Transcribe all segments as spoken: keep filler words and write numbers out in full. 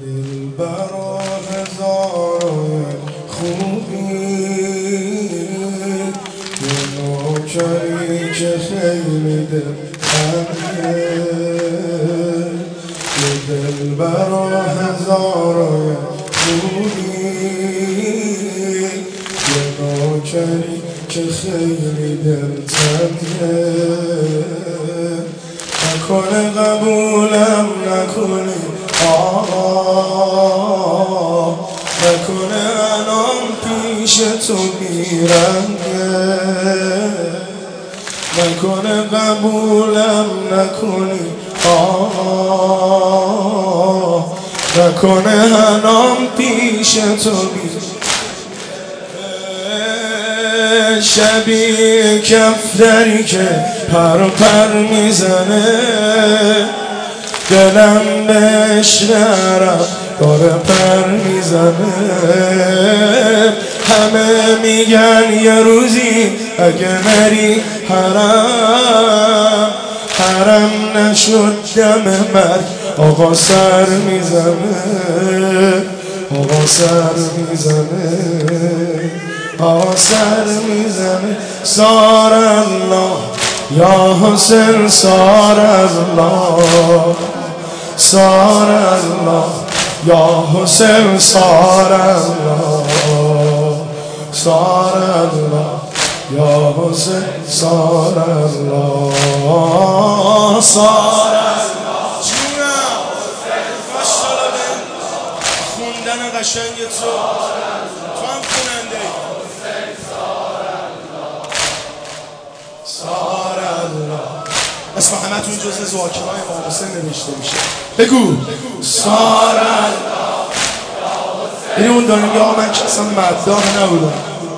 دلبرا هزار خوبی یه نوکری که خیلی دلتنگه یه دلبرا هزار خوبی یه نوکری که خیلی دلتنگه نکنه قبولم نکنه آقا نکنه الان پیش تو بیرنگه نکنه قبولم نکنی آقا نکنه الان پیش تو بیرنگه شبیه کفتری که پر پر میزنه دلم بهش نرم داره پر میزنه همه میگن یه روزی اگه نری حرم حرم نشد دم مرگ آقا سر میزنه آقا سر میزنه آقا سر میزنه سار الله یا حسین سار الله سار الله یا حسین سار الله سار الله یا حسین سار الله سار الله جونم ماشاءالله خوندن قشنگ تو تو هم خوننده سار الله اسم همه تون جزء زاکرای امام حسین نوشته میشه بگو سار الله یعنی اون داریم یا من که اصلا مداح نبودم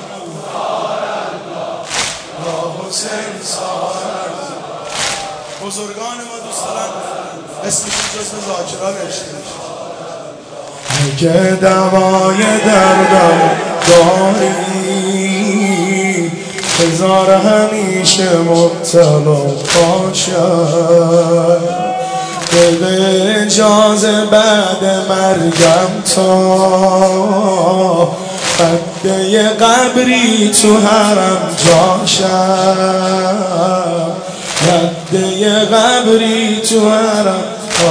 یا حسین سار الله بزرگان ما دوست دارن اسمشون جزء زاکرا نوشته میشه اگه دوای دردم داری هزار همیشه مبتلا باشد بده اجازه بعد مرگم تا قده قبری تو حرم جاشد قده قبری تو حرم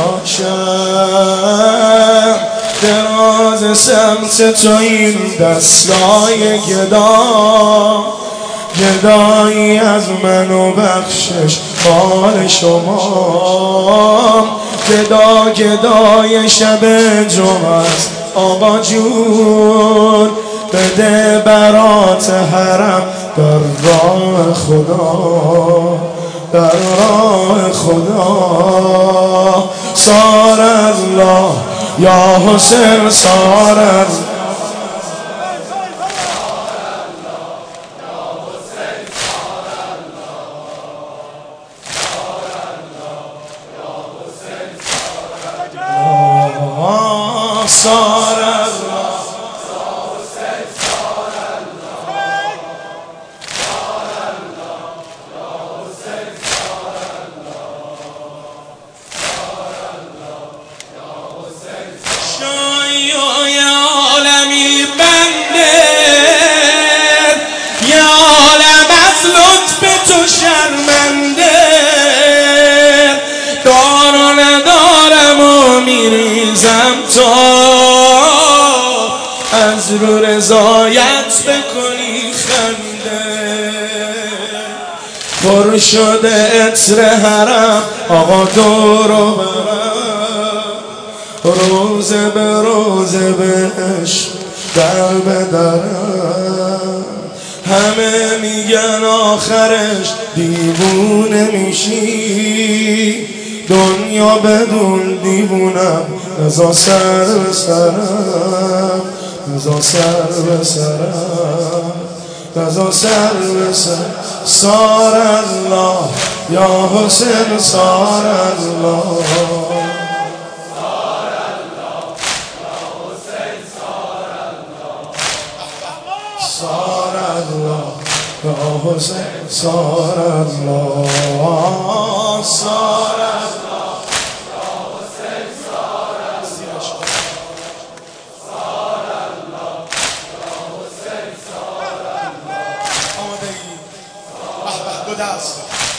جاشد دراز سمت تو این دستای گدا گدایی از من و بخشش مال شما گدا گدای شب جمعه است آقا جون بده برات حرم در راه خدا در راه خدا سار الله یا حسین سار الله سار الله شای عالمی بنده یا عالم از لطف تو شرمنده دار و ندارم و میریزم تا از رو رضایت بکنی خنده پر شده عطر حرم آقا دور و برم روزه به روزه بهش در بدرم همه میگن آخرش دیوونه میشی دنیا بدون دیوونم نزا سر به سرم نزا سر به سرم نزا سر به سرم سار الله یا حسین سار الله سار الله یا حسین سار الله سار الله یا حسین سار الله دست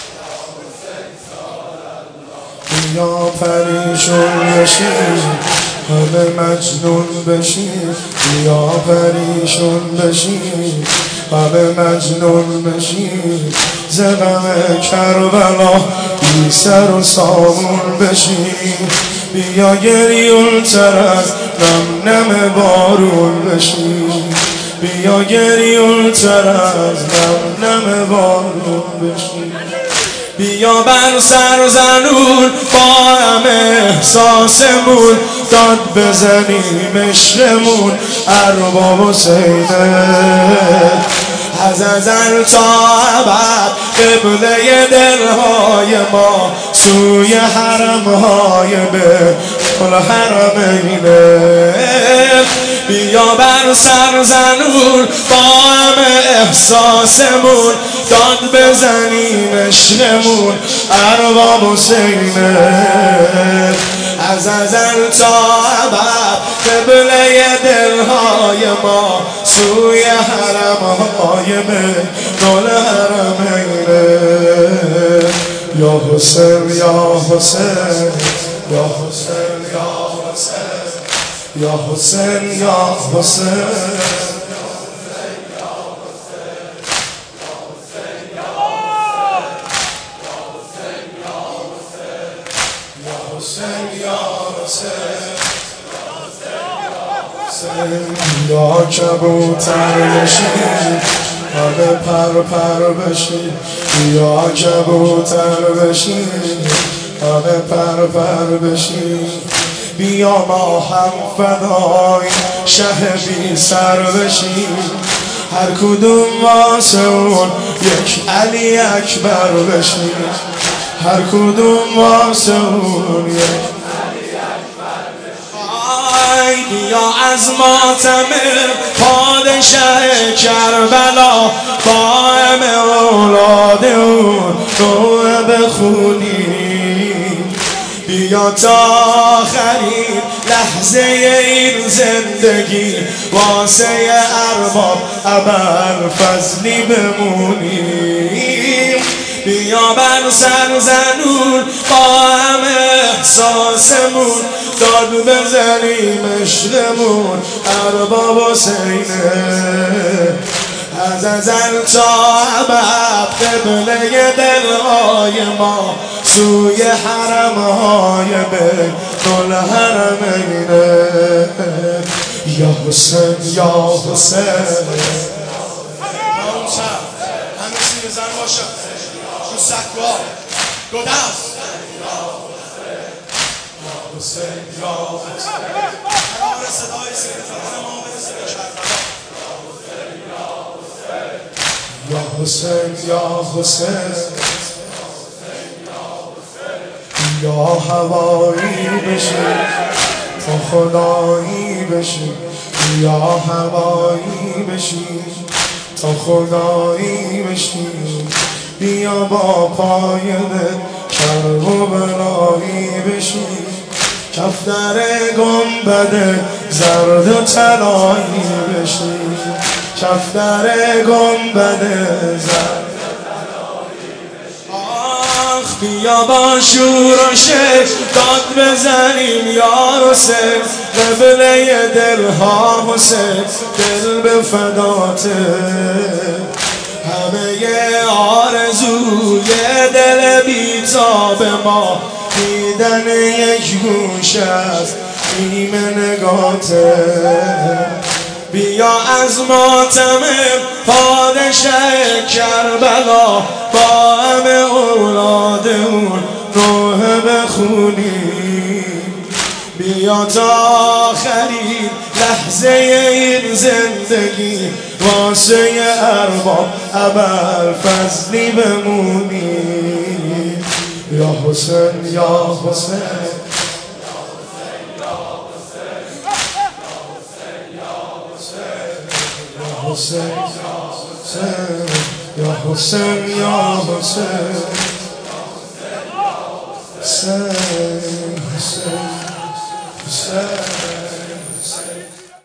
یا پریشون بشی همه مجنون بشی یا پریشون بشی همه مجنون بشی ز غم کربلا بی سر و سامون بشی بیا گریون تر از نم نم بارون بشی بیا گریون تر از نم نم بارون بشی بیا بر سر زنون با همه احساسمون داد بزنیم عشقمون ارباب حسینه از ازل تا ابد قبله دلهای ما سوی حرمهای به کل حرمینه بیا بر سر زنون با همه احساسمون داد بزنیم عشقمون ارباب حسینه از ازل تا ابد قبله دلهای ما سوی حرمهای به کل حرمینه یا حسین یا حسین یا حسین یا حسین یا حسین یا حسین یا کبوتر بشی همه پر پر بشی یا کبوتر بشی همه پر پر بشی بیا ما هم فدای شه بی سر بشی هر کدوم واسه اون یک علی اکبر بشی هر کدوم واسه اون یک بیا از ماتم پادشه کربلا با همه اولاد اون روح بخونیم بیا تا آخرین لحظه این زندگی واسه ارباب ابوالفضلی بمونیم بیا بر سر زنون با همه احساسمون داد بزنیم عشقمون ارباب حسینه از ازل تا ابد قبله دلهای ما سوی حرمهای به کل حرمینه یا حسین یا حسین همه چی بزن باشه رو سکوها دو دست حسین یا حسین قرار صدای سیدان ما برسه به کربلا یا حسین یا حسین یا هوایی بشی تا خدایی بشی یا هوایی بشی تا خدایی بشی بیا با پای دل کرب و بلایی بشی کفتر گنبد زرد و طلایی بشی کفتر گنبد زرد بیا با شور و شک داد بزنیم یا حسین قبله دلها حسین دل به فداته همه آرزوی دل بیتاب ما دیدن یک گوش از نیم نگاته بیا از ماتم پادشه کربلا با همه اولاد اون روح بخونی بیا تا آخرین لحظه این زندگی واسه ارباب ابوالفضلی بمونی یا حسین یا حسین حسین یا حسین یا حسین حسین حسین حسین